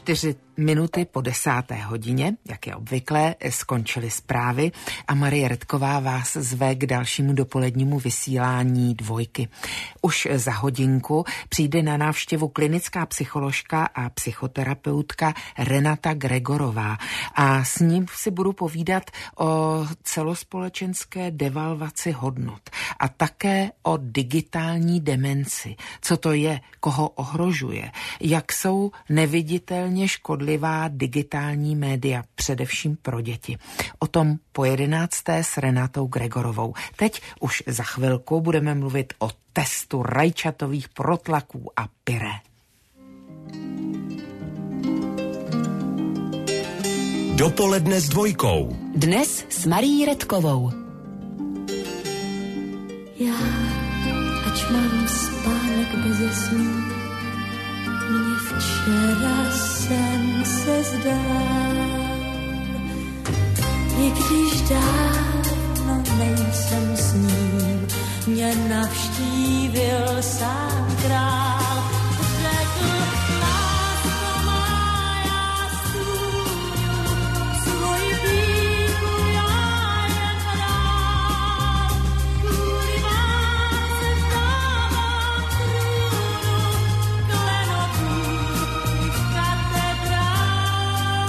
4 minuty po 10. hodině, jak je obvyklé, skončily zprávy a Marie Redková vás zve k dalšímu dopolednímu vysílání Dvojky. Už za hodinku přijde na návštěvu klinická psycholožka a psychoterapeutka Renata Gregorová a s ním si budu povídat o celospolečenské devalvaci hodnot a také o digitální demenci. Co to je, koho ohrožuje, jak jsou neviditelně škodlivá digitální média, především pro děti. O tom po 11. s Renatou Gregorovou. Teď už za chvilku budeme mluvit o testu rajčatových protlaků a pyré. Dopoledne s Dvojkou. Dnes s Marií Redkovou. Já, ač mám spánek beze snů, mně včera sen se zdál. I když dávno nejsem s ním, mě navštívil sám král. Řekl, lásko má, já stůňu, svoji píchu já jen hrál. Kvůli vám se vzdávám trůnu, klenotů v katedrál.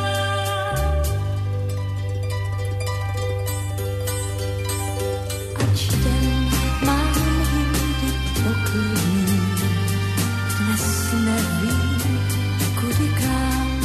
Ač den mám jindy poklidný, dnes nevím, kudy kam.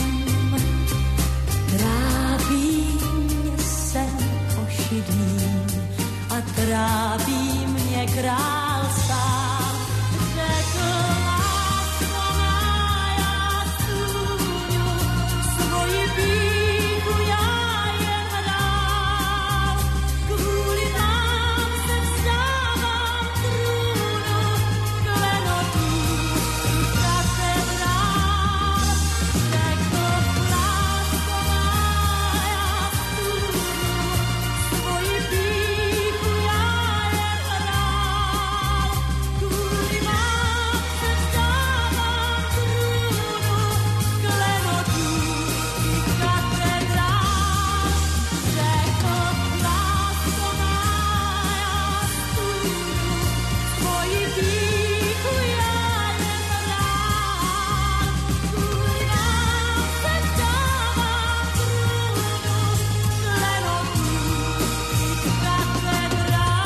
Trápí mě sen ošidný a trápí mě král sám. Řekl, lásko má, já stůňu, svoji píchu já jen hrál. Kvůli vám se vzdávám trůnu, klenotů v katedrál. Řekl, lásko má, já stůňu, svoji píchu já jen hrál. Kvůli vám se vzdávám trůnu, klenotů v katedrál. Řekl, lásko má, já stůňu, svoji píchu já jen hrál. Kvůli vám se vzdávám trůnu, klenotů v katedrál.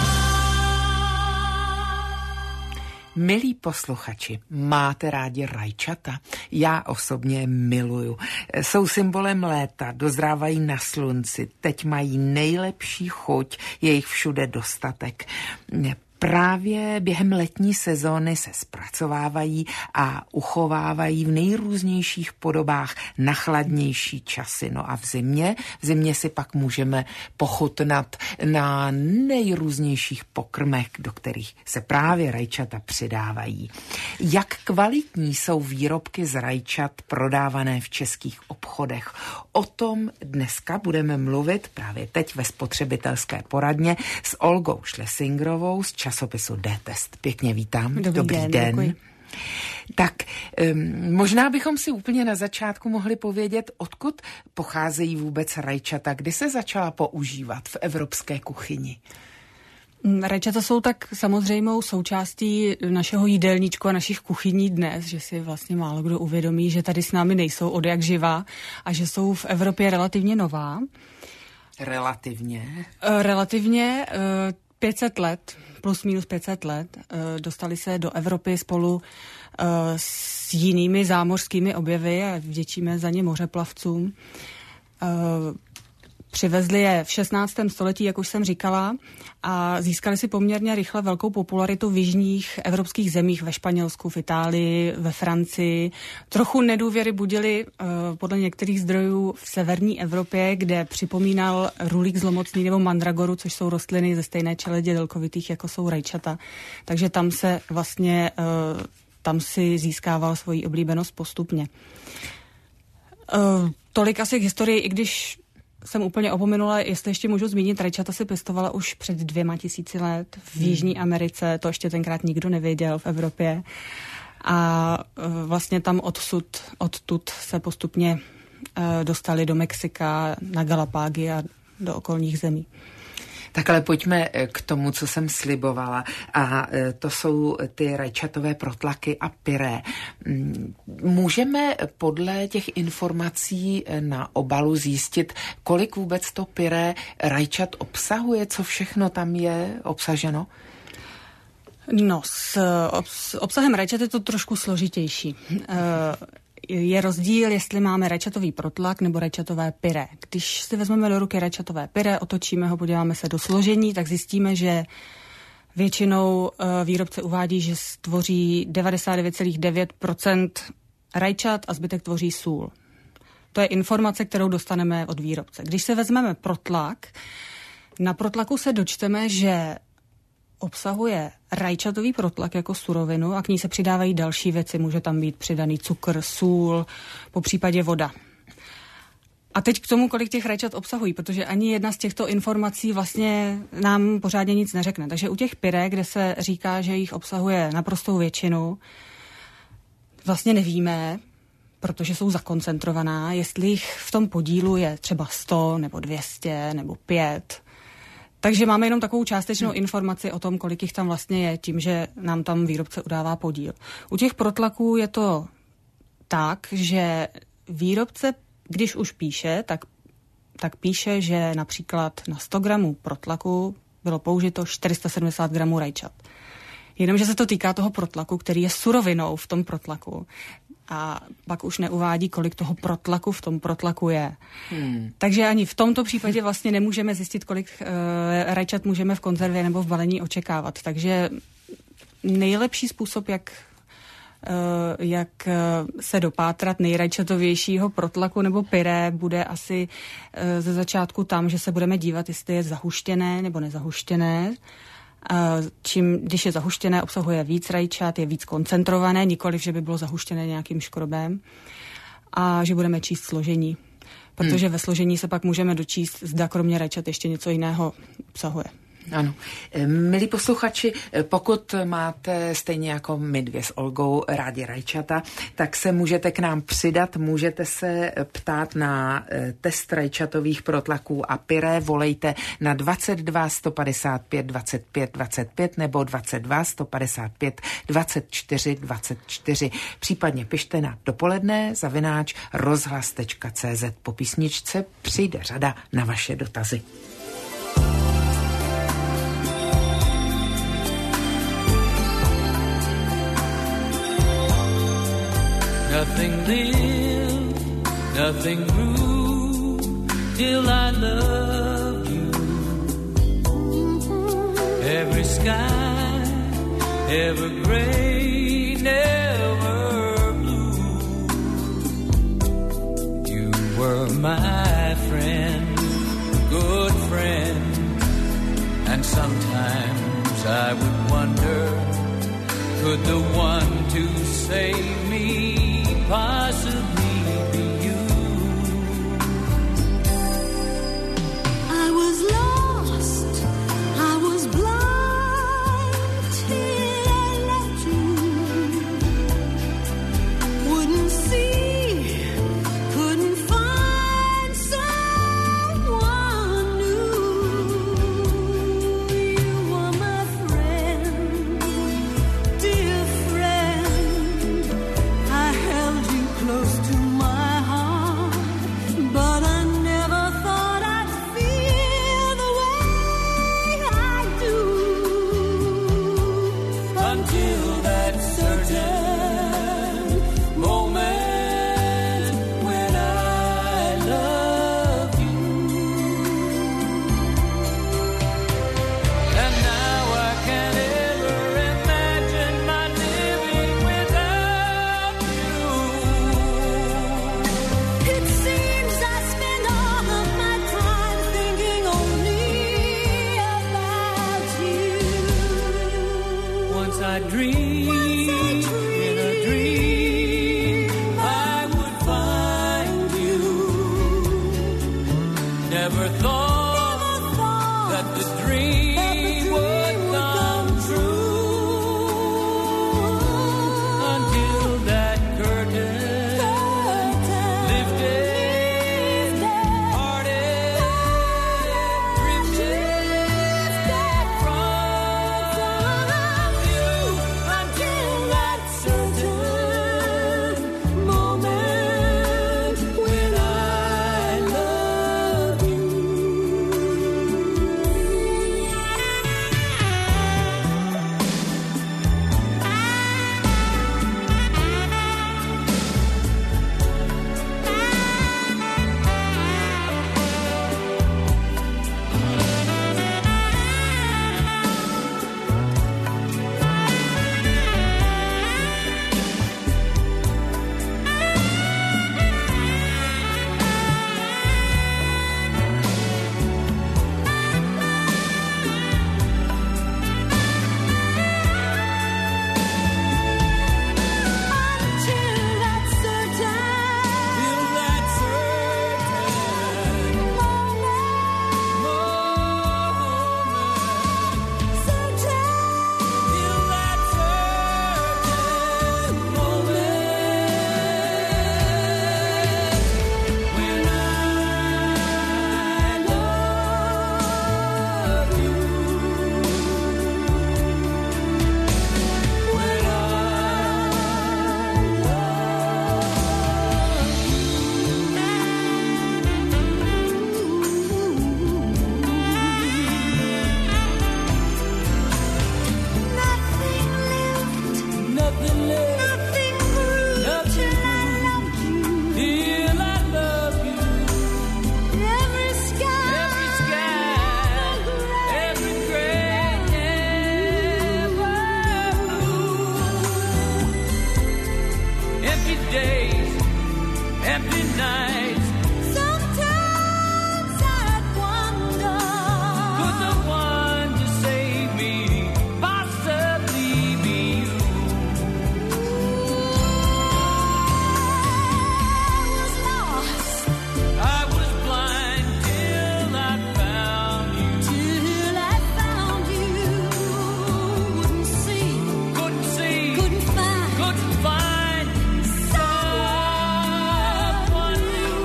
Milí posluchači, máte rádi rajčata? Já osobně miluju. Jsou symbolem léta, dozrávají na slunci, teď mají nejlepší chuť, je jich všude dostatek. Právě během letní sezóny se zpracovávají a uchovávají v nejrůznějších podobách na chladnější časy. No a v zimě si pak můžeme pochutnat na nejrůznějších pokrmech, do kterých se právě rajčata přidávají. Jak kvalitní jsou výrobky z rajčat prodávané v českých obchodech? O tom dneska budeme mluvit právě teď ve spotřebitelské poradně s Olgou Schlesingrovou z časopisu D-Test. Pěkně vítám. Dobrý den. Děkuji. Tak možná bychom si úplně na začátku mohli povědět, odkud pocházejí vůbec rajčata, kdy se začala používat v evropské kuchyni. Rajčata jsou tak samozřejmou součástí našeho jídelníčku a našich kuchyní dnes, že si vlastně málo kdo uvědomí, že tady s námi nejsou od jak živa a že jsou v Evropě relativně nová. Relativně 500 let, plus minus 500 let, dostali se do Evropy spolu s jinými zámořskými objevy a vděčíme za ně mořeplavcům. Přivezli je v 16. století, jak už jsem říkala, a získali si poměrně rychle velkou popularitu v jižních evropských zemích, ve Španělsku, v Itálii, ve Francii. Trochu nedůvěry budili podle některých zdrojů v severní Evropě, kde připomínal rulík zlomocný nebo mandragoru, což jsou rostliny ze stejné čeledě delkovitých, jako jsou rajčata. Takže tam se vlastně, tam si získával svoji oblíbenost postupně. Tolik asi k historii, i když jsem úplně opomenula, jestli ještě můžu zmínit, rajčata se pěstovala už před 2000 let v Jižní Americe, to ještě tenkrát nikdo nevěděl v Evropě. a vlastně tam odtud se postupně dostali do Mexika, na Galapágy a do okolních zemí. Tak ale pojďme k tomu, co jsem slibovala. A to jsou ty rajčatové protlaky a pyré. Můžeme podle těch informací na obalu zjistit, kolik vůbec to pyré rajčat obsahuje, co všechno tam je obsaženo? No, s obsahem rajčat je to trošku složitější. Je rozdíl, jestli máme rajčatový protlak nebo rajčatové pyré. Když si vezmeme do ruky rajčatové pyré, otočíme ho, podíváme se do složení, tak zjistíme, že většinou výrobce uvádí, že tvoří 99,9% rajčat a zbytek tvoří sůl. To je informace, kterou dostaneme od výrobce. Když se vezmeme protlak, na protlaku se dočteme, že obsahuje rajčatový protlak jako surovinu a k ní se přidávají další věci. Může tam být přidaný cukr, sůl, popřípadě voda. A teď k tomu, kolik těch rajčat obsahují, protože ani jedna z těchto informací vlastně nám pořádně nic neřekne. Takže u těch pyré, kde se říká, že jich obsahuje naprostou většinu, vlastně nevíme, protože jsou zakoncentrovaná, jestli jich v tom podílu je třeba 100 nebo 200 nebo 5. Takže máme jenom takovou částečnou informaci o tom, kolik jich tam vlastně je, tím, že nám tam výrobce udává podíl. U těch protlaků je to tak, že výrobce, když už píše, tak píše, že například na 100 gramů protlaku bylo použito 470 gramů rajčat. Jenomže se to týká toho protlaku, který je surovinou v tom protlaku. A pak už neuvádí, kolik toho protlaku v tom protlaku je. Takže ani v tomto případě vlastně nemůžeme zjistit, kolik rajčat můžeme v konzervě nebo v balení očekávat. Takže nejlepší způsob, jak se dopátrat nejrajčatovějšího protlaku nebo pyré, bude asi ze začátku tam, že se budeme dívat, jestli je zahuštěné nebo nezahuštěné. Když je zahuštěné, obsahuje víc rajčat, je víc koncentrované, nikoliv, že by bylo zahuštěné nějakým škrobem, a že budeme číst složení. Protože ve složení se pak můžeme dočíst, zda kromě rajčat ještě něco jiného obsahuje. Ano. Milí posluchači, pokud máte stejně jako my dvě s Olgou rádi rajčata, tak se můžete k nám přidat, můžete se ptát na test rajčatových protlaků a pyré, volejte na 22 155 25 25 nebo 22 155 24 24. Případně pište na dopoledne@rozhlas.cz. Po písničce přijde řada na vaše dotazy. Nothing lived, nothing grew till I loved you. Every sky, ever gray, never blue. You were my friend, good friend, and sometimes I would wonder, could the one to save me possibly be you? I was lost, I was blind till I left you. Wouldn't see, couldn't find someone new. You were my friend, dear friend. I held you close to my heart, but I never thought I'd feel the way I do Until that certain moment when I love you. And now I can't ever imagine my living without you. It seems I spend all of my time thinking only about you. Once I dreamed in a dream I would find you. Never thought that the dream would come true until empty nights. Sometimes I'd wonder, Could the one to save me possibly be you? I was lost I was blind till I found you. till I found you. Wouldn't see, Couldn't see, couldn't find couldn't find someone new.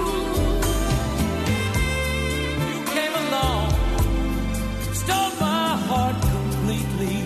You came along, stole my heart completely.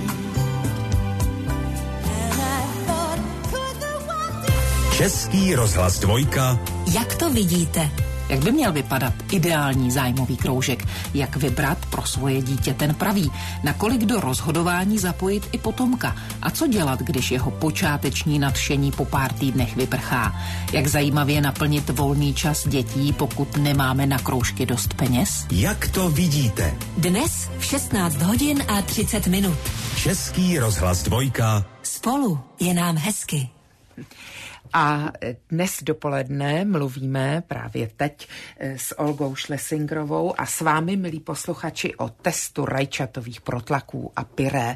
and I thought, could the one do? Český rozhlas dvojka. Jak to vidíte? Jak by měl vypadat ideální zájmový kroužek? Jak vybrat pro svoje dítě ten pravý? Nakolik do rozhodování zapojit i potomka? A co dělat, když jeho počáteční nadšení po pár týdnech vyprchá? Jak zajímavě naplnit volný čas dětí, pokud nemáme na kroužky dost peněz? Jak to vidíte? Dnes v 16 hodin a 30 minut. Český rozhlas dvojka. Spolu je nám hezky. A dnes dopoledne mluvíme právě teď s Olgou Schlesingrovou a s vámi, milí posluchači, o testu rajčatových protlaků a pyré.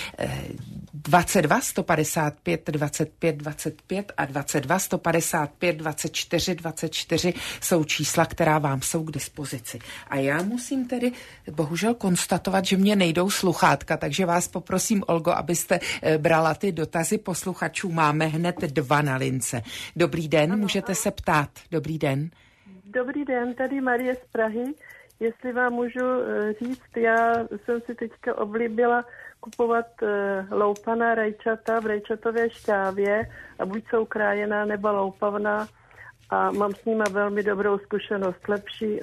22 155 25 25 a 22 155 24 24 jsou čísla, která vám jsou k dispozici. A já musím tedy bohužel konstatovat, že mě nejdou sluchátka, takže vás poprosím, Olgo, abyste brala ty dotazy posluchačů. Máme hned 2 na lince. Dobrý den, můžete se ptát. Dobrý den. Dobrý den, tady Marie z Prahy. Jestli vám můžu říct, já jsem si teďka oblíbila kupovat loupaná rajčata v rajčatové šťávě a buď jsou krájená nebo loupaná a mám s nima velmi dobrou zkušenost, lepší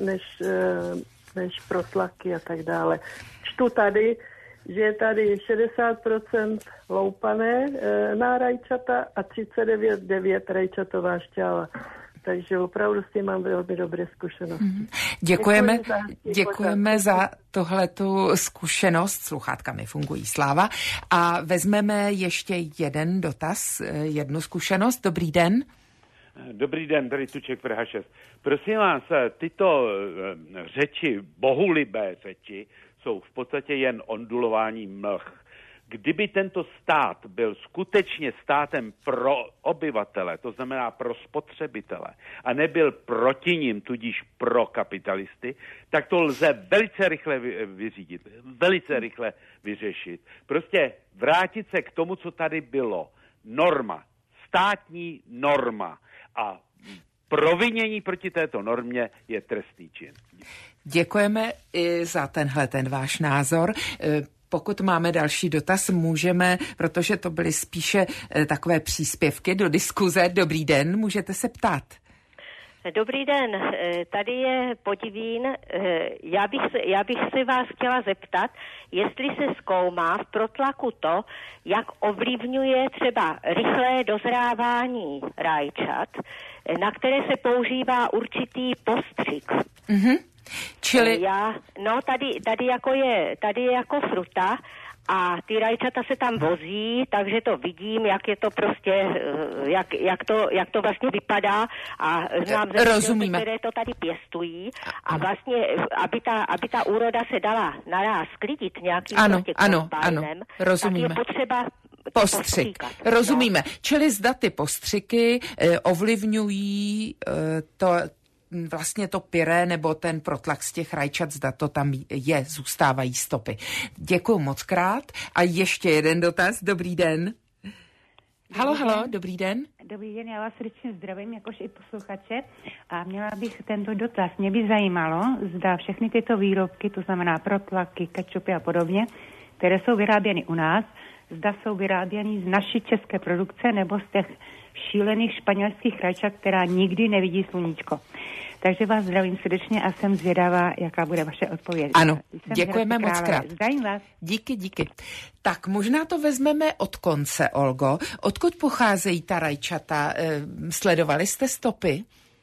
než protlaky a tak dále. Čtu tady, že je tady 60% loupané na rajčata a 39,9 rajčatová šťáva. Takže opravdu s tím mám velmi dobré zkušenosti. Děkujeme za tohletu zkušenost. Sluchátka mi fungují, sláva. A vezmeme ještě jeden dotaz, jednu zkušenost. Dobrý den. Dobrý den, tady Tuček, Praha 6. Prosím vás, tyto řeči, bohulibé řeči, jsou v podstatě jen ondulování mlh. Kdyby tento stát byl skutečně státem pro obyvatele, to znamená pro spotřebitele, a nebyl proti nim, tudíž pro kapitalisty, tak to lze velice rychle vyřídit, velice rychle vyřešit. Prostě vrátit se k tomu, co tady bylo. Norma, státní norma a provinění proti této normě je trestný čin. Děkujeme i za ten váš názor. Pokud máme další dotaz, můžeme, protože to byly spíše takové příspěvky do diskuze. Dobrý den, můžete se ptát. Dobrý den, tady je Podivín. Já bych se vás chtěla zeptat, jestli se zkoumá v protlaku to, jak ovlivňuje třeba rychlé dozrávání rajčat, na které se používá určitý postřik. Mhm. Čili... Tady je jako fruta a ty rajčata se tam vozí, takže to vidím, jak je to prostě, jak to vlastně vypadá a znám zemědělce, které to tady pěstují a vlastně, aby ta úroda se dala naráz sklidit nějakým kombajnem, rozumíme. Tak je potřeba postřik. Rozumíme. Čili zda ty postřiky ovlivňují vlastně to pyré nebo ten protlak z těch rajčat, zda to tam je, zůstávají stopy. Děkuju moc krát. A ještě jeden dotaz. Dobrý den. Halo, dobrý den. Dobrý den, já vás srdečně zdravím, jakož i posluchače. A měla bych tento dotaz. Mě by zajímalo, zda všechny tyto výrobky, to znamená protlaky, kečupy a podobně, které jsou vyráběny u nás, zda jsou vyráběny z naší české produkce nebo z těch šílených španělských rajčat, která nikdy nevidí sluníčko. Takže vás zdravím srdečně a jsem zvědavá, jaká bude vaše odpověď. Ano, děkujeme moc krát. Zdravím vás. Díky. Tak možná to vezmeme od konce, Olgo. Odkud pocházejí ta rajčata? Sledovali jste stopy?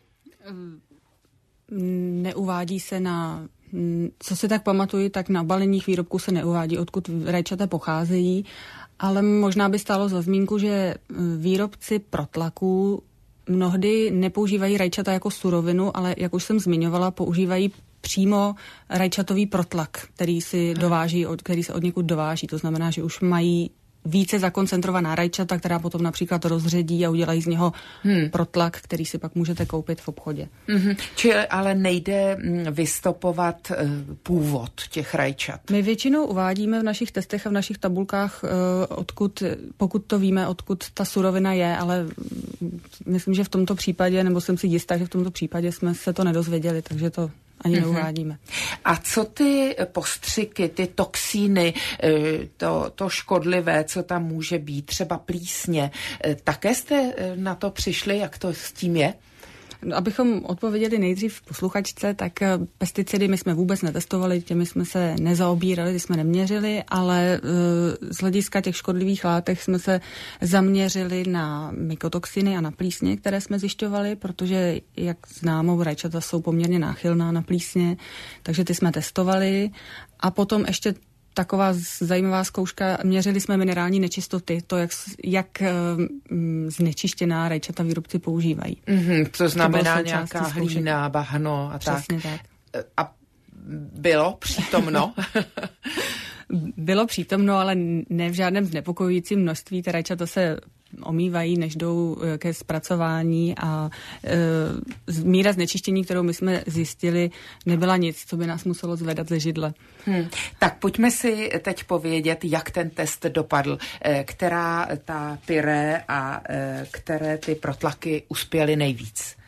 Neuvádí se co se tak pamatuju, tak na baleních výrobků se neuvádí, odkud rajčata pocházejí, ale možná by stálo za zmínku, že výrobci protlaků mnohdy nepoužívají rajčata jako surovinu, ale jak už jsem zmiňovala, používají přímo rajčatový protlak, který si dováží, který se od někud dováží. To znamená, že už mají více zakoncentrovaná rajčata, která potom například rozředí a udělají z něho protlak, který si pak můžete koupit v obchodě. Čili ale nejde vystopovat původ těch rajčat. My většinou uvádíme v našich testech a v našich tabulkách, pokud to víme, odkud ta surovina je, ale myslím, že v tomto případě, nebo jsem si jistá, že v tomto případě jsme se to nedozvěděli, takže to ani neuvádíme. A co ty postřiky, ty toxíny, to škodlivé, co tam může být, třeba plísně, také jste na to přišli, jak to s tím je? Abychom odpověděli nejdřív posluchačce, tak pesticidy my jsme vůbec netestovali, těmi jsme se nezaobírali, ty jsme neměřili, ale z hlediska těch škodlivých látek jsme se zaměřili na mykotoxiny a na plísně, které jsme zjišťovali, protože, jak známo, rajčata jsou poměrně náchylná na plísně, takže ty jsme testovali. A potom ještě taková zajímavá zkouška, měřili jsme minerální nečistoty, to, jak znečištěná rajčata výrobci používají. To znamená nějaká hlína, bahno a přesně tak. A bylo přítomno? Bylo přítomno, ale ne v žádném znepokojujícím množství. Ty rajčata se omývají, než jdou ke zpracování a míra znečištění, kterou my jsme zjistili, nebyla nic, co by nás muselo zvedat ze židle. Tak pojďme si teď povědět, jak ten test dopadl, která ta pyré a které ty protlaky uspěly nejvíc.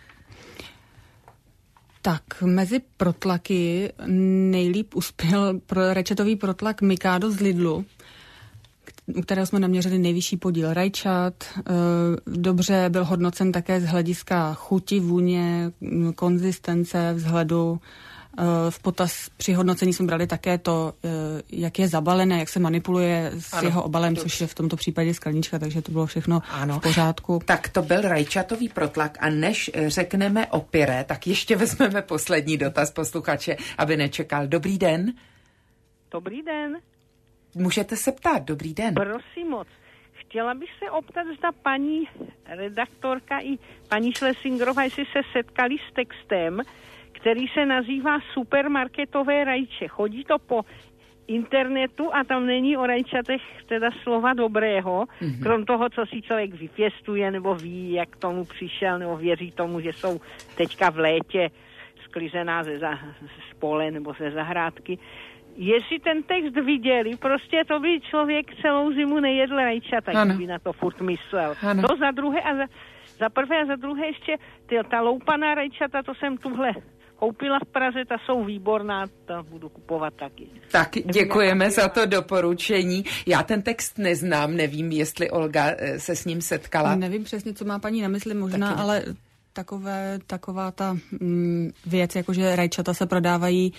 Tak, mezi protlaky nejlíp uspěl rajčatový protlak Mikado z Lidlu, u kterého jsme naměřili nejvyšší podíl rajčat. Dobře byl hodnocen také z hlediska chuti, vůně, konzistence, vzhledu. V potaz při hodnocení jsme brali také to, jak je zabalené, jak se manipuluje s jeho obalem, což je v tomto případě sklenička, takže to bylo všechno v pořádku. Tak to byl rajčatový protlak a než řekneme o pyré, tak ještě vezmeme poslední dotaz posluchače, aby nečekal. Dobrý den. Dobrý den. Můžete se ptát, dobrý den. Prosím moc. Chtěla bych se optat, zda paní redaktorka i paní Schlesingerová, jestli se setkali s textem, který se nazývá supermarketové rajče. Chodí to po internetu a tam není o rajčatech teda slova dobrého, krom toho, co si člověk vypěstuje nebo ví, jak tomu přišel, nebo věří tomu, že jsou teďka v létě sklizená z pole nebo ze zahrádky. Jestli ten text viděli, prostě to by člověk celou zimu nejedl rajčata, kdyby na to furt myslel. To za druhé a za prvé a za druhé ještě ta loupaná rajčata, to jsem tuhle koupila v Praze, ta jsou výborná, ta budu kupovat taky. Tak děkujeme za to doporučení. Já ten text neznám, nevím, jestli Olga se s ním setkala. Nevím přesně, co má paní na mysli, možná, taky. Ale taková ta věc, jakože rajčata se prodávají,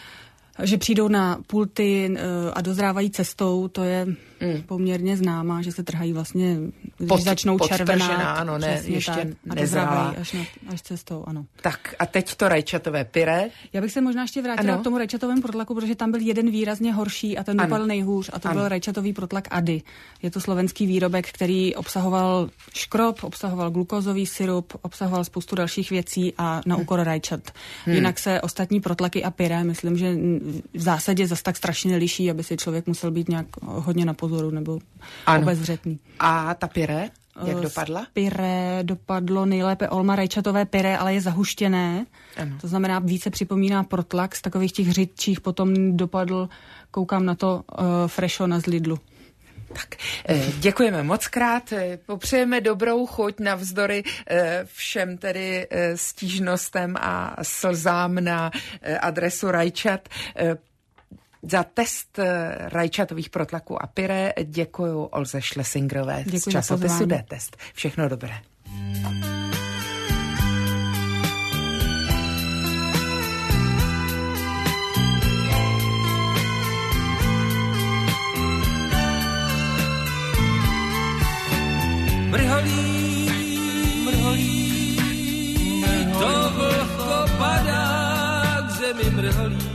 že přijdou na pulty a dozrávají cestou, to je poměrně známá, že se trhají vlastně, když začnou červená. Ano, ne, ještě nezrává. Až cestou, ano. Tak a teď to rajčatové pyré. Já bych se možná ještě vrátila k tomu rajčatovému protlaku, protože tam byl jeden výrazně horší a ten dopadl nejhůř a to byl rajčatový protlak Ady. Je to slovenský výrobek, který obsahoval škrob, obsahoval glukózový sirup, obsahoval spoustu dalších věcí a na úkor rajčat. Jinak se ostatní protlaky a pyré, myslím, že v zásadě zas tak strašně neliší, aby si člověk musel být nějak hodně na pozoru nebo obezřetný. A ta pyré, jak dopadla? Pyré dopadlo nejlépe Olma rajčatové pyré, ale je zahuštěné. Ano. To znamená, více připomíná protlak, z takových těch řidčích potom dopadl, koukám na to, Freshona z Lidlu. Tak, děkujeme moc krát, popřejeme dobrou chuť navzdory všem tedy stížnostem a slzám na adresu rajčat. Za test rajčatových protlaků a pyré děkuju Olze Schlesingerové z časopisu D-Test. Všechno dobré. Mrholí, to vlhko padá k zemi, mrholí.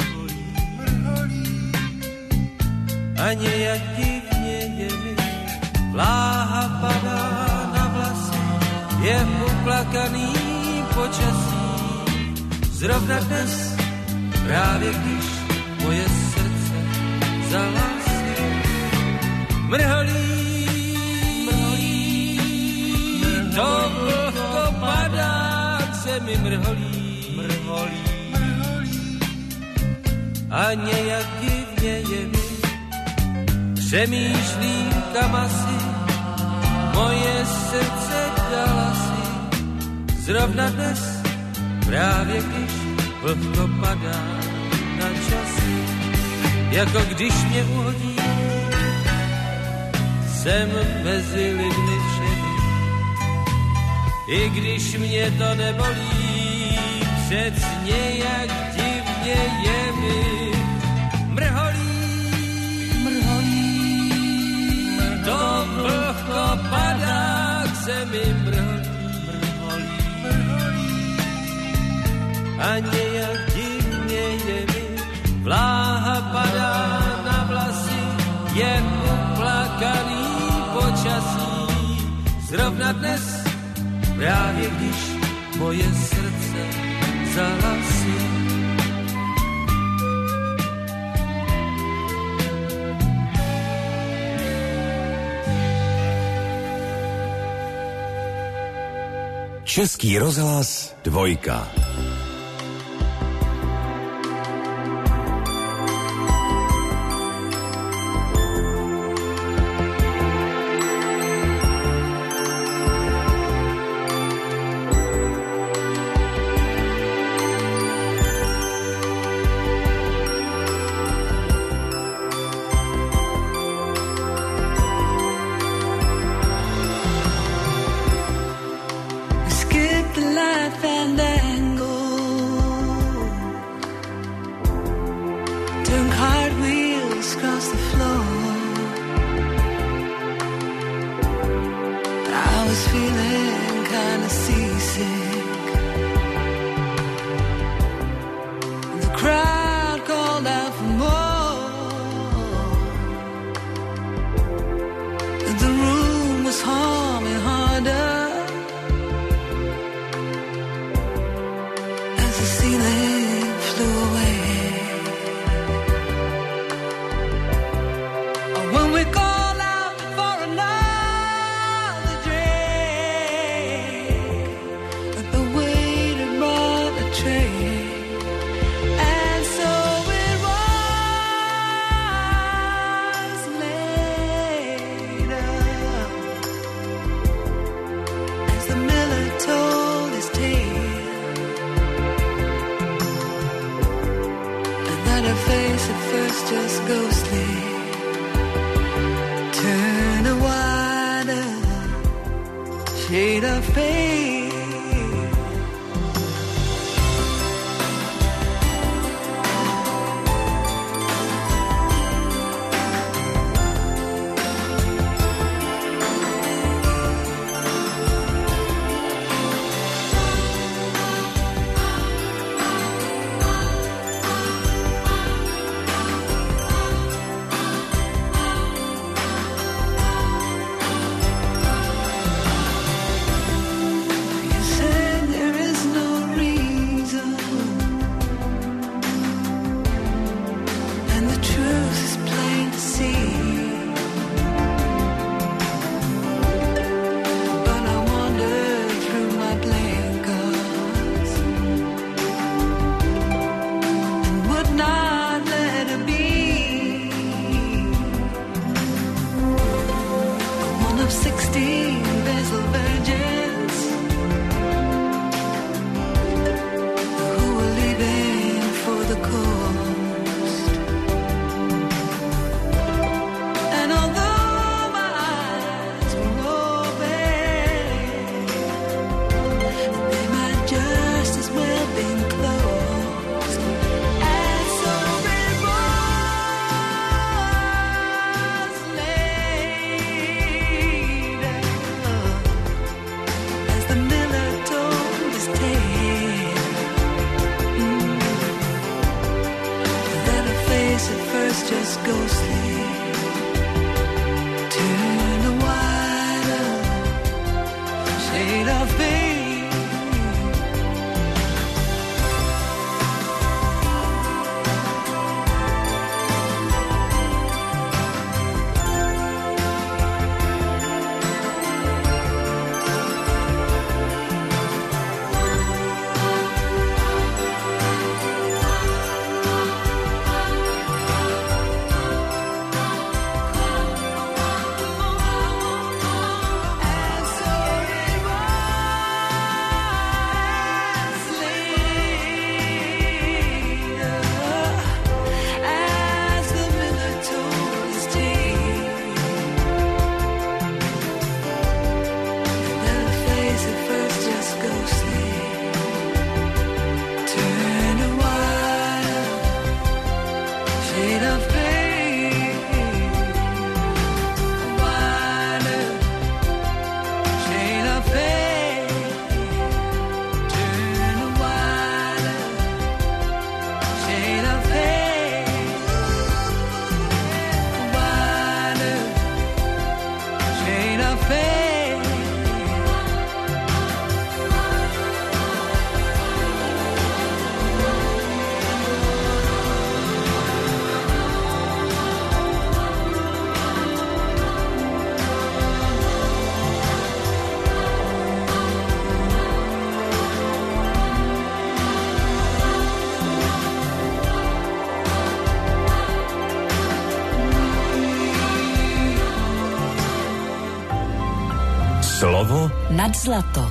A nějak divně je mi, vláha padá na vlasy, je plakaný počasí. Zrovna dnes, právě když moje srdce zalásí, mrholí, to vlhko padá k zemi, mrholí, a nějak divně je mi, přemýšlím, kam asi moje srdce dala si. Zrovna dnes, právě když vlhko padá na časy, jako když mě uhodí, jsem mezi lidmi všemi. I když mě to nebolí, přecně jak divně je mi. Mrholí, to vlhko padá k zemi, mrholí, a nějak divně je mi. Vláha padá na vlasy, je uplakaný počasí. Zrovna dnes, právě když moje srdce zahlasí. Český rozhlas 2. Shade of pink. Slovo nad zlato.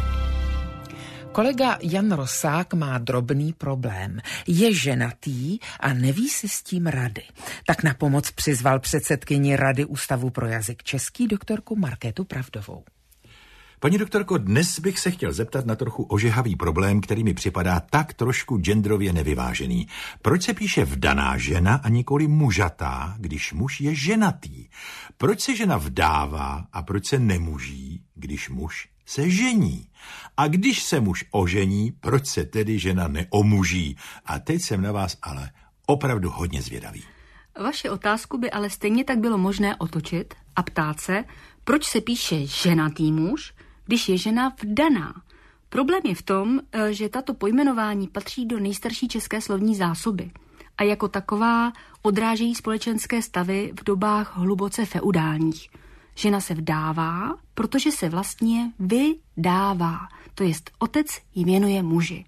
Kolega Jan Rosák má drobný problém. Je ženatý a neví si s tím rady. Tak na pomoc přizval předsedkyni Rady Ústavu pro jazyk český doktorku Markétu Pravdovou. Paní doktorko, dnes bych se chtěl zeptat na trochu ožehavý problém, který mi připadá tak trošku genderově nevyvážený. Proč se píše vdaná žena a nikoli mužatá, když muž je ženatý? Proč se žena vdává a proč se nemuží, když muž se žení? A když se muž ožení, proč se tedy žena neomuží? A teď jsem na vás ale opravdu hodně zvědavý. Vaši otázku by ale stejně tak bylo možné otočit a ptát se, proč se píše ženatý muž, když je žena vdaná. Problém je v tom, že tato pojmenování patří do nejstarší české slovní zásoby a jako taková odrážejí společenské stavy v dobách hluboce feudálních. Žena se vdává, protože se vlastně vydává, to jest otec ji věnuje muži.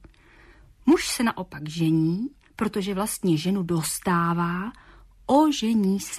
Muž se naopak žení, protože vlastně ženu dostává, ožení se.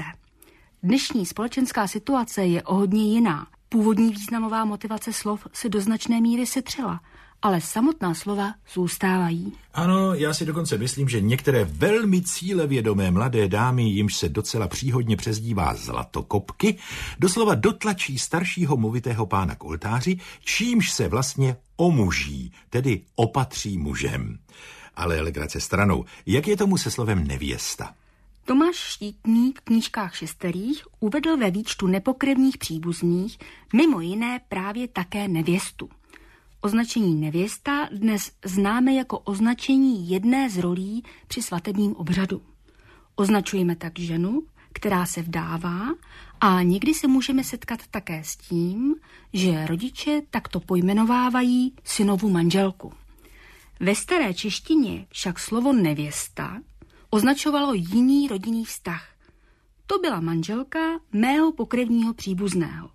Dnešní společenská situace je o hodně jiná. Původní významová motivace slov se do značné míry setřela, ale samotná slova zůstávají. Ano, já si dokonce myslím, že některé velmi cílevědomé mladé dámy, jimž se docela příhodně přezdívá zlatokopky, doslova dotlačí staršího movitého pána k oltáři, čímž se vlastně omuží, tedy opatří mužem. Ale legrace stranou, jak je tomu se slovem nevěsta? Tomáš Štítník v knížkách šesterých uvedl ve výčtu nepokrevních příbuzných mimo jiné právě také nevěstu. Označení nevěsta dnes známe jako označení jedné z rolí při svatebním obřadu. Označujeme tak ženu, která se vdává, a někdy se můžeme setkat také s tím, že rodiče takto pojmenovávají synovu manželku. Ve staré češtině však slovo nevěsta označovalo jiný rodinný vztah. To byla manželka mého pokrevního příbuzného.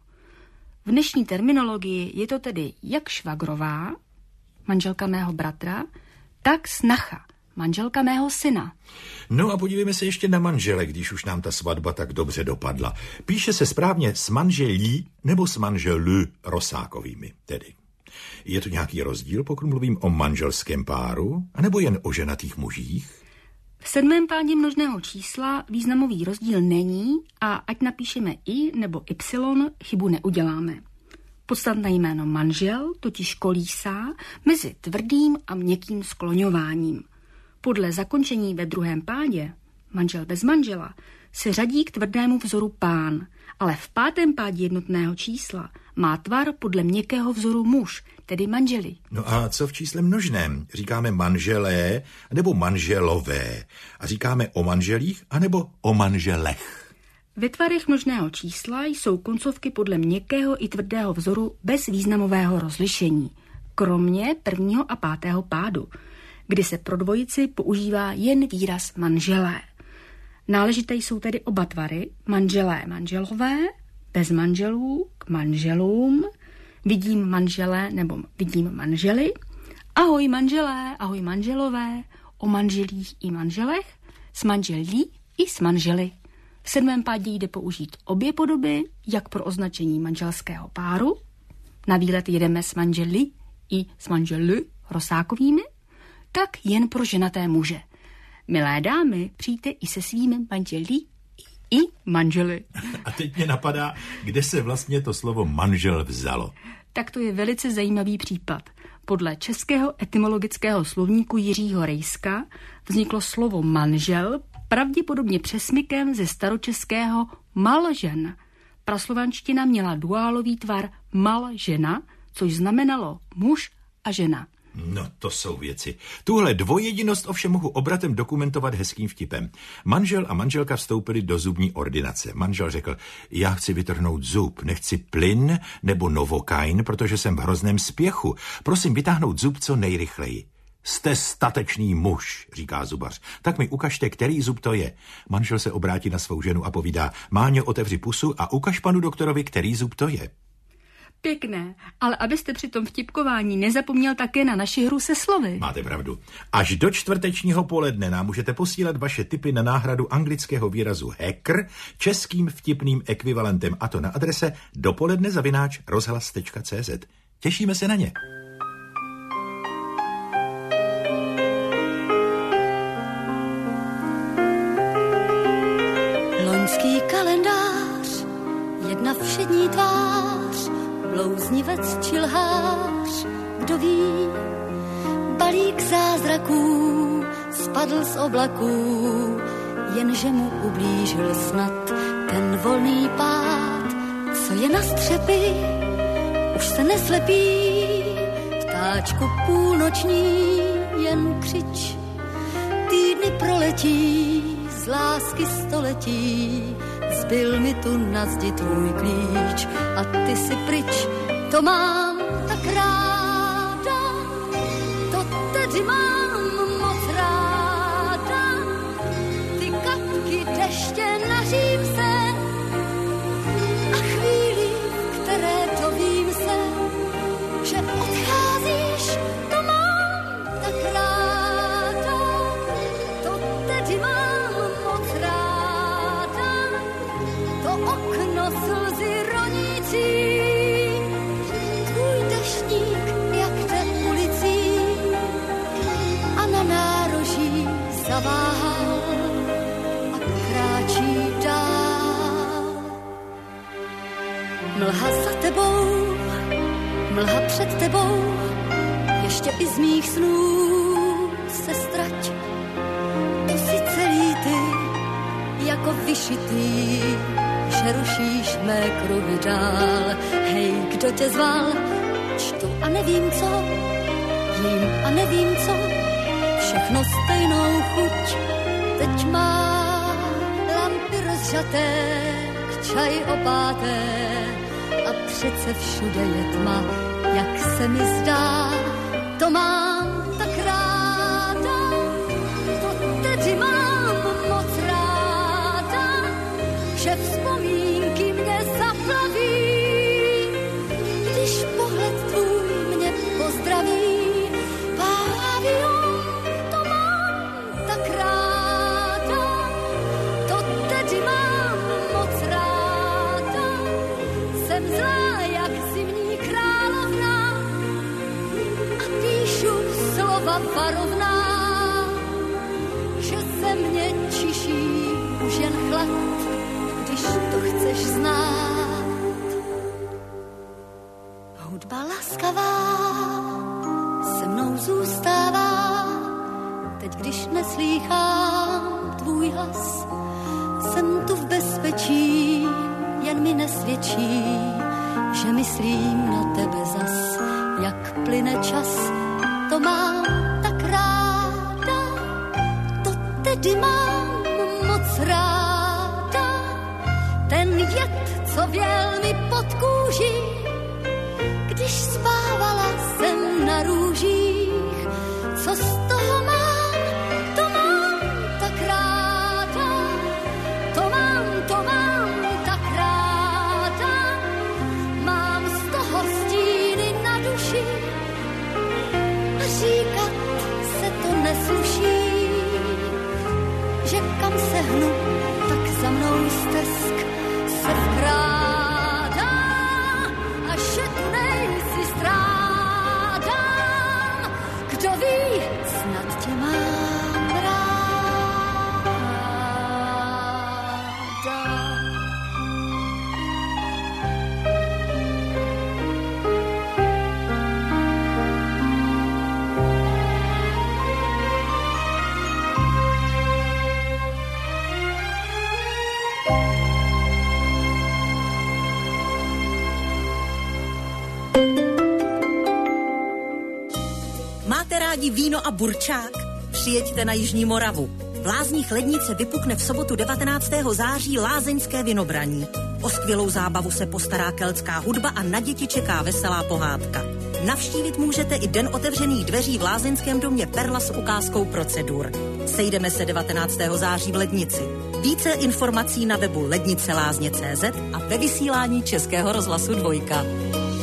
V dnešní terminologii je to tedy jak švagrová, manželka mého bratra, tak snacha, manželka mého syna. No a podívejme se ještě na manžele, když už nám ta svatba tak dobře dopadla. Píše se správně s manželí nebo s manželů Rosákovými tedy. Je to nějaký rozdíl, pokud mluvím o manželském páru, anebo jen o ženatých mužích? V 7. pádě množného čísla významový rozdíl není a ať napíšeme i nebo y, chybu neuděláme. Podstatné jméno manžel totiž kolísá mezi tvrdým a měkkým skloňováním. Podle zakončení ve 2. pádě, manžel bez manžela, se řadí k tvrdému vzoru pán, ale v 5. pádě jednotného čísla má tvar podle měkkého vzoru muž, tedy manželi. No a co v čísle množném? Říkáme manželé nebo manželové? A říkáme o manželích anebo o manželech? Ve tvarech množného čísla jsou koncovky podle měkkého i tvrdého vzoru bez významového rozlišení, kromě 1. a 5. pádu, kdy se pro dvojici používá jen výraz manželé. Náležité jsou tedy oba tvary, manželé, manželové, bez manželů k manželům, vidím manželé nebo vidím manžely, ahoj manželé, ahoj manželové, o manželích i manželech, s manželí i s manžely. V 7. pádě jde použít obě podoby, jak pro označení manželského páru, na výlet jedeme s manžely i s manžely Rosákovými, tak jen pro ženaté muže. Milé dámy, přijďte i se svými manželi i manželi. A teď mě napadá, kde se vlastně to slovo manžel vzalo. Tak to je velice zajímavý případ. Podle českého etymologického slovníku Jiřího Rejska vzniklo slovo manžel pravděpodobně přesmykem ze staročeského malžen. Praslovanština měla duálový tvar malžena, což znamenalo muž a žena. No, to jsou věci. Tuhle dvojjedinost ovšem mohu obratem dokumentovat hezkým vtipem. Manžel a manželka vstoupili do zubní ordinace. Manžel řekl, já chci vytrhnout zub, nechci plyn nebo novokain, protože jsem v hrozném spěchu. Prosím vytáhnout zub co nejrychleji. Jste statečný muž, říká zubař. Tak mi ukažte, který zub to je. Manžel se obrátí na svou ženu a povídá, Máňo, otevři pusu a ukaž panu doktorovi, který zub to je. Pěkné, ale abyste při tom vtipkování nezapomněl také na naši hru se slovy. Máte pravdu. Až do čtvrtečního poledne nám můžete posílat vaše tipy na náhradu anglického výrazu hacker českým vtipným ekvivalentem, a to na adrese dopoledne@rozhlas.cz. Těšíme se na ně. Loňský kalendář, jedna všední tvář, blouznivec či lhář, kdo ví, balík zázraků spadl z oblaků, jenže mu ublížil snad ten volný pád, co je na střepy, už se neslepí, ptáčku půlnoční, jen křič, týdny proletí, z lásky století, zbyl mi tu na zdi tvůj klíč a ty si pryč, to mám tak ráda, to tedy mám moc ráda, ty kapky deště nařím se a chvíli, které to vím se, že odcházíš, to mám tak ráda, to tedy mám moc ráda, to okno slzy ronící, tvůj deštník, jak jde ulicí a na nároží zaváhal a kráčí dál. Mlha za tebou, mlha před tebou, ještě i z mých snů se strať. To si celý ty, jako vyšitý, že rušíš mé kruhy dál. Hej, kdo tě zval? Čtu a nevím co, jím a nevím co, všechno stejnou chuť. Teď má lampy rozžaté, k čaj opáté a přece všude je tma, jak se mi zdá. To mám tak ráda, to tedy mám moc ráda, že vzpomínky mě zaplaví, když pohled tvůj mě pozdraví. Pavion, to mám tak ráda, to tedy mám moc ráda, jsem zlá jak zimní královna a píšu slova varovná, že se mě čiší už jen chlad, když to chceš znát. Hudba laskavá se mnou zůstává, teď když neslýchám tvůj hlas, jsem tu v bezpečí, jen mi nesvědčí, že myslím na tebe zas, jak plyne čas, to mám tak ráda, to tedy mám moc ráda, ten jed, co věl mi pod kůži, když spávala jsem na růžích, co z toho mám, to mám tak ráda, to mám tak ráda, mám z toho stíny na duši a říkat se to nesluší, že kam se hnu, tak za mnou stesk se vkrádá a že tu nejsi strádám, kdo ví, snad tě mám ráda. Máte rádi víno a burčák? Přijeďte na Jižní Moravu. V Lázních Lednice vypukne v sobotu 19. září lázeňské vinobraní. O skvělou zábavu se postará keltská hudba a na děti čeká veselá pohádka. Navštívit můžete i den otevřených dveří v lázeňském domě Perla s ukázkou procedur. Sejdeme se 19. září v Lednici. Více informací na webu lednicelázně.cz a ve vysílání Českého rozhlasu 2.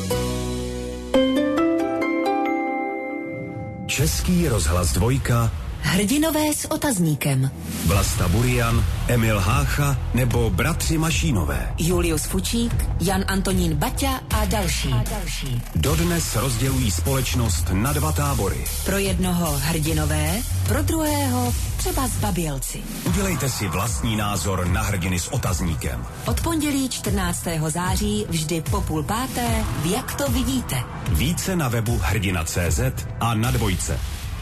Český rozhlas 2. Hrdinové s otazníkem. Vlasta Burian, Emil Hácha nebo bratři Mašínové. Julius Fučík, Jan Antonín Baťa a další. Dodnes rozdělují společnost na 2 tábory. Pro jednoho hrdinové, pro druhého třeba zbabělci. Udělejte si vlastní názor na hrdiny s otazníkem. Od pondělí 14. září vždy po 4:30 v Jak to vidíte. Více na webu hrdina.cz a na Dvojce.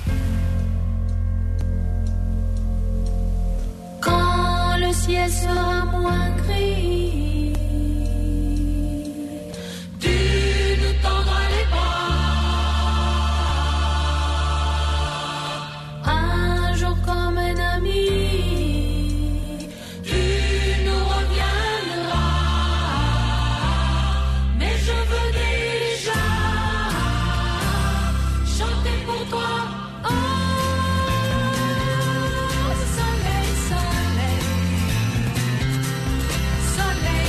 Quand le ciel sera moins gris, tu nous tendras les bras. Un jour comme un ami, tu nous reviendras. Mais je veux déjà chanter pour toi. Oh, soleil, soleil. Soleil,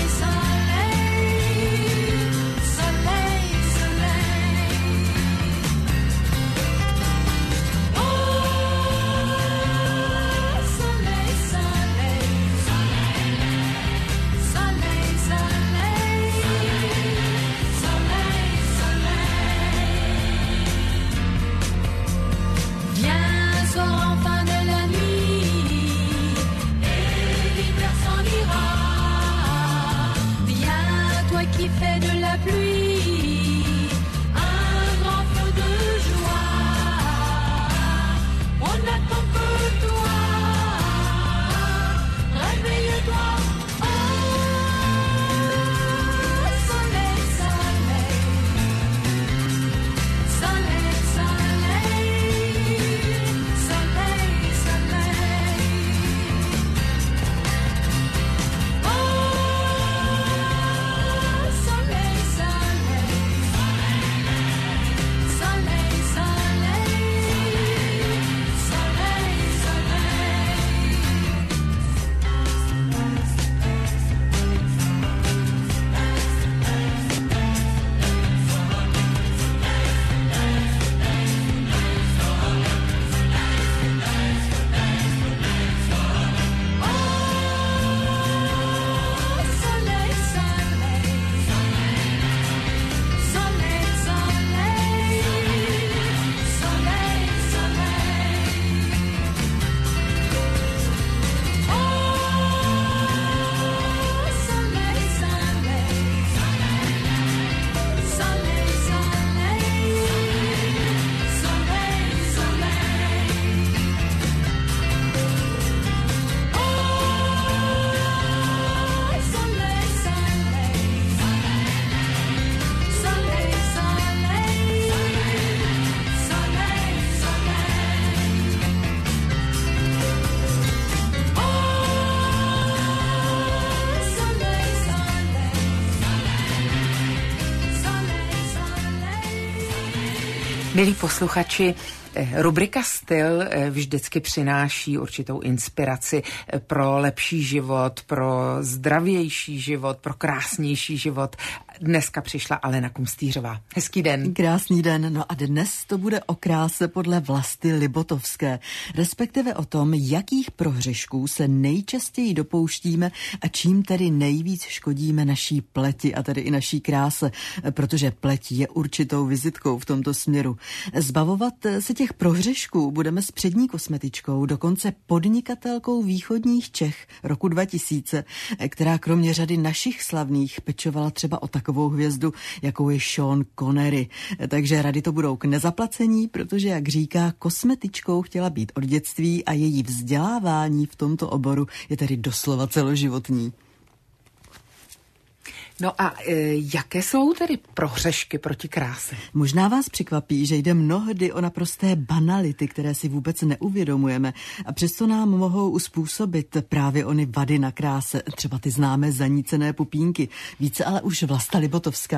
soleil, soleil, soleil. Oh, soleil, soleil, soleil, soleil, soleil, soleil. Viens, soir enfin de la nuit, et l'hiver s'en ira. Viens, toi qui fais de la pluie un grand feu de joie. On n'attend que toi, réveille-toi. Oh, soleil, soleil, soleil, soleil, soleil, soleil. Oh, soleil, soleil, soleil, Milí posluchači, rubrika Styl vždycky přináší určitou inspiraci pro lepší život, pro zdravější život, pro krásnější život. Dneska přišla Alena Kumstýřová. Hezký den. Krásný den. No a dnes to bude o kráse podle Vlasty Libotovské, respektive o tom, jakých prohřešků se nejčastěji dopouštíme a čím tedy nejvíc škodíme naší pleti a tedy i naší kráse, protože pleť je určitou vizitkou v tomto směru. Zbavovat se těch prohřešků budeme s přední kosmetičkou, dokonce podnikatelkou východních Čech roku 2000, která kromě řady našich slavných pečovala třeba o takovou hvězdu, jakou je Sean Connery. Takže rady to budou k nezaplacení, protože, jak říká, kosmetičkou chtěla být od dětství a její vzdělávání v tomto oboru je tedy doslova celoživotní. No a jaké jsou tedy prohřešky proti kráse? Možná vás překvapí, že jde mnohdy o naprosté banality, které si vůbec neuvědomujeme a přesto nám mohou uspůsobit právě ony vady na kráse, třeba ty známé zanícené pupínky. Více ale už Vlasta Libotovská.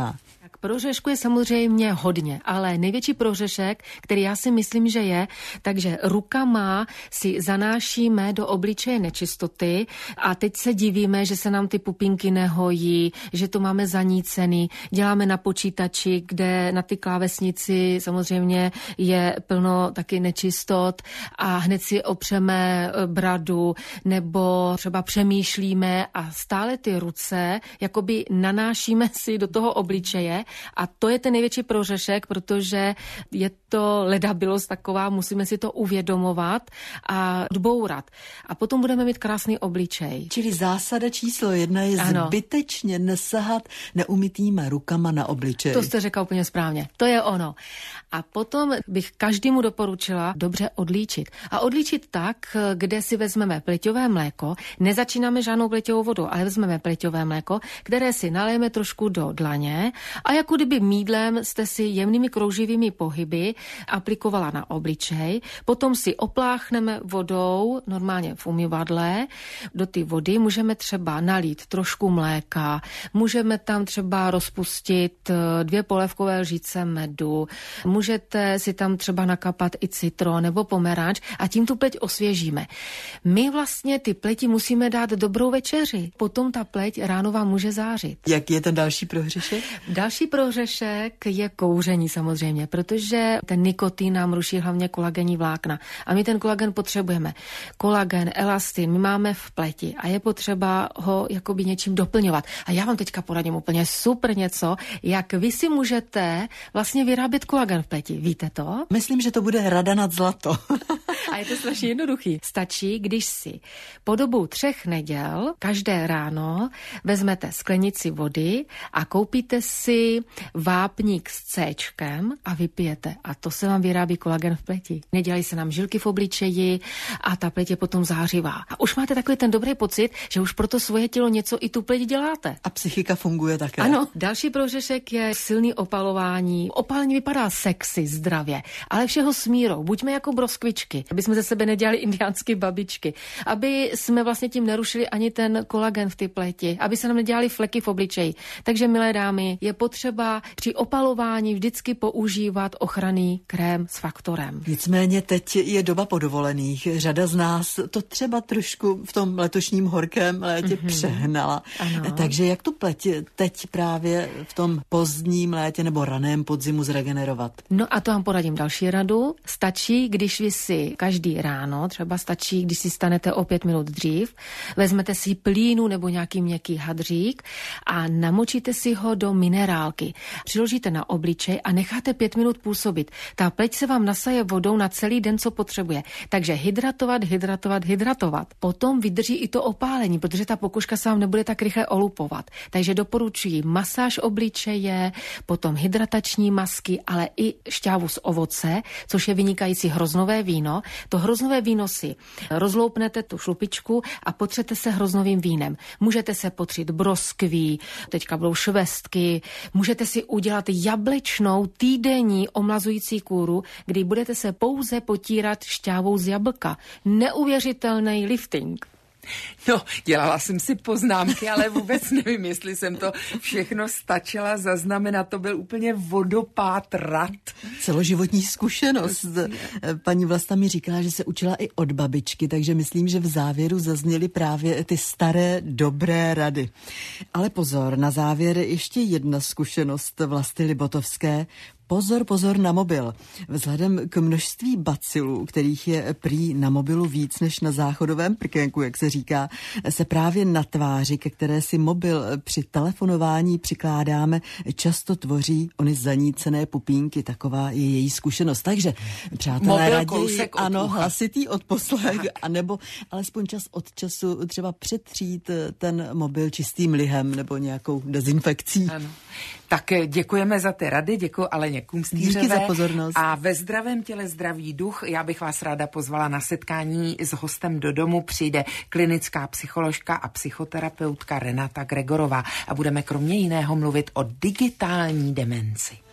Tak prohřešku je samozřejmě hodně, ale největší prohřešek, který já si myslím, že je, takže rukama si zanášíme do obličeje nečistoty a teď se divíme, že se nám ty pupínky nehojí, že to máme zanícený, děláme na počítači, kde na ty klávesnici samozřejmě je plno taky nečistot a hned si opřeme bradu nebo třeba přemýšlíme a stále ty ruce jakoby nanášíme si do toho obličeje a to je ten největší prohřešek, protože je to ledabilost taková, musíme si to uvědomovat a odbourat. A potom budeme mít krásný obličej. Čili zásada číslo 1 je zbytečně nesahat neumytýma rukama na obličej. To jste řekla úplně správně. To je ono. A potom bych každému doporučila dobře odlíčit. A odlíčit tak, kde si vezmeme pleťové mléko, nezačínáme žádnou pleťovou vodu, ale vezmeme pleťové mléko, které si nalijeme trošku do dlaně a jako kdyby mýdlem jste si jemnými krouživými pohyby aplikovala na obličej, potom si opláchneme vodou, normálně v umyvadle, do ty vody můžeme třeba nalít trošku mléka, můžeme tam třeba rozpustit 2 polévkové lžíce medu, můžete si tam třeba nakapat i citron nebo pomeranč a tím tu pleť osvěžíme. My vlastně ty pleti musíme dát dobrou večeři, potom ta pleť ráno vám může zářit. Jak je ten další prohřešek? Další prohřešek je kouření samozřejmě, protože ten nikotin nám ruší hlavně kolagenní vlákna a my ten kolagen potřebujeme. Kolagen, elastin, my máme v pleti a je potřeba ho jakoby něčím doplňovat. A já vám teďka poradím úplně super něco, jak vy si můžete vlastně vyrábět kolagen v pleti. Víte to? Myslím, že to bude rada nad zlato. A je to strašně jednoduchý. Stačí, když si po dobu 3 neděl každé ráno vezmete sklenici vody a koupíte si vápník s C-čkem a vypijete. A to se vám vyrábí kolagen v pleti. Nedělají se nám žilky v obličeji a ta pleť je potom zářivá. A už máte takový ten dobrý pocit, že už pro to svoje tělo něco i tu pleť děláte. A psychika funguje také. Ano, další prohřešek je silný opalování. Opálení vypadá sexy, zdravě, ale všeho s mírou. Buďme jako broskvičky, aby jsme ze sebe nedělali indiánské babičky, aby jsme vlastně tím nerušili ani ten kolagen v ty pleti, aby se nám nedělali fleky v obličeji. Takže, milé dámy, je potřeba při opalování vždycky používat ochranný krém s faktorem. Nicméně teď je doba po dovolených. Řada z nás to třeba trošku v tom letošním horkém létě přehnala. Ano. Takže jak tu pleť teď právě v tom pozdním létě nebo raném podzimu zregenerovat? No a to vám poradím další radu. Stačí, když vy si každý ráno, třeba stačí, když si stanete o 5 minut dřív, vezmete si plínu nebo nějaký měkký hadřík a namočíte si ho do minerálky. Přiložíte na obličej a necháte 5 minut působit. Ta pleť se vám nasaje vodou na celý den, co potřebuje. Takže hydratovat, hydratovat, hydratovat. Potom vydrží i to opálení, protože ta pokožka se vám nebude tak rychle olupovat. Takže doporučuji masáž obličeje, potom hydratační masky, ale i šťávu z ovoce, což je vynikající hroznové víno. To hroznové víno si rozloupnete tu šlupičku a potřete se hroznovým vínem. Můžete se potřít broskví, teďka budou švestky, můžete si udělat jablečnou týdenní omlazující kůru, kdy budete se pouze potírat šťávou z jablka. Neuvěřitelný lifting. No, dělala jsem si poznámky, ale vůbec nevím, jestli jsem to všechno stačila zaznamenat. To byl úplně vodopád rad. Celoživotní zkušenost. Paní Vlasta mi říkala, že se učila i od babičky, takže myslím, že v závěru zazněly právě ty staré dobré rady. Ale pozor, na závěr ještě jedna zkušenost Vlasty Libotovské. Pozor, pozor na mobil. Vzhledem k množství bacilů, kterých je prý na mobilu víc než na záchodovém prkénku, jak se říká, se právě na tváři, ke které si mobil při telefonování přikládáme, často tvoří ony zanícené pupínky. Taková je její zkušenost. Takže, přátelé, raději ano, hlasitý odposlech, anebo alespoň čas od času třeba přetřít ten mobil čistým lihem nebo nějakou dezinfekcí. Ano. Tak děkujeme za ty rady, děkuji Aleně Kunstýřové. Díky za pozornost. A ve zdravém těle zdravý duch, já bych vás ráda pozvala na setkání s hostem do domu. Přijde klinická psycholožka a psychoterapeutka Renata Gregorová a budeme kromě jiného mluvit o digitální demenci.